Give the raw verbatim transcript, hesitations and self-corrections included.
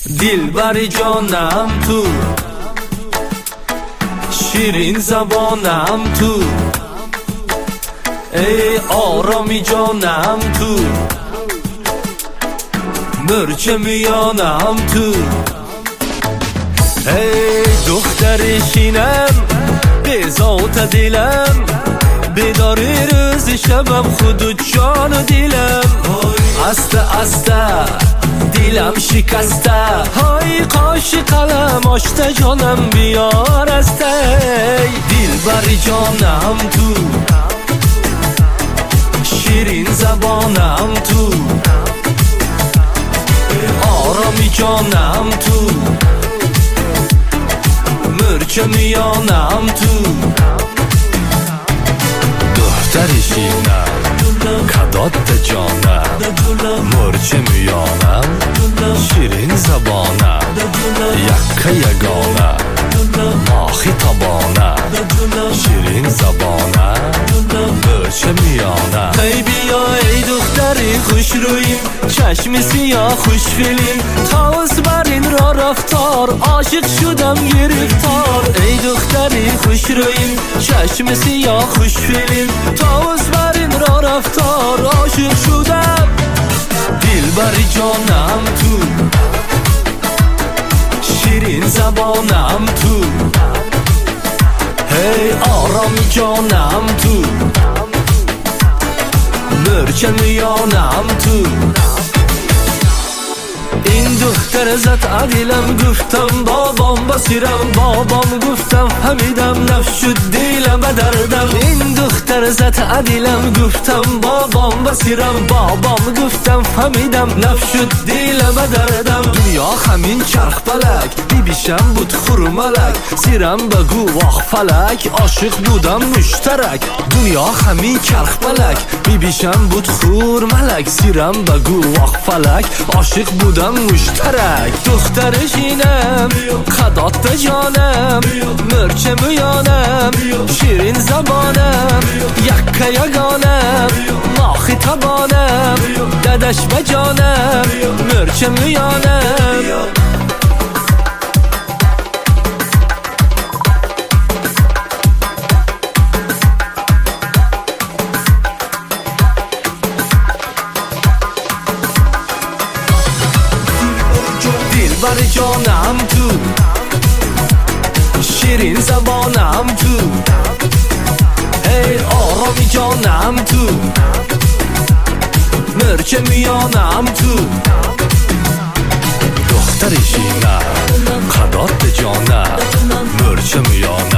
دلبر جانم تو، شیرین زبانم تو، ای آرامی جانم تو، مرچ میانم تو، ای دختر شینم به ذات دلم، بیداری روز شبم خود و جان و دلم، استه استه دلم شکسته، های قاش قلم آشته جانم بیار استه، دلبر جانم تو، شیرین زبانم تو، آرامی جانم تو، مرچ میانم تو، دختر شینم کدات جانم، مرچ میانم، شیرین زبانم، یکه یگانه ماخی تبانه، شیرین زبانم، مرچ میانم. ای بیا ای دختری خوش رویم، چشم سیاه خوش فیلیم، تاوز بر این را رفتار، عاشق شدم گرفتار. ای دختری خوش رویم، چشم سیاه خوش فیلیم، تاوز بر این را رفتار، عاشق شدم. دلبر جانم تو، شیرین زبانم تو، هی آرامی جانم تو، مرچ میانم تو. این دختر زد عدیلم، گفتم بابام بسیرم، بابام گفتم فهمیدم، نفس شد دیلم دردم. این دختر زد عدیلم، گفتم بابام بسیرم، بابام گفتم فهمیدم، نفس شد دیلم دردم. دنیا همین چرخ فلک، بیبیشم بود خورملک، سیرم بگو واخ فلک، عاشق بودم مشترک. دنیا همین چرخ فلک، بیبیشم بود خورملک، سیرم بگو واخ فلک، عاشق بودم مشترک. دختر شینم خدات جانم، مرچ میانم، شیرین زبانم، یکه یگانم ماخی تبانم، ددش بجانم، مرچ میانم. دلبر جانم تو، شیرین زبانم تو، ای آرامی جانم تو، مرچ میانم تو. دختر شینم خدات جانم، مرچ میانم.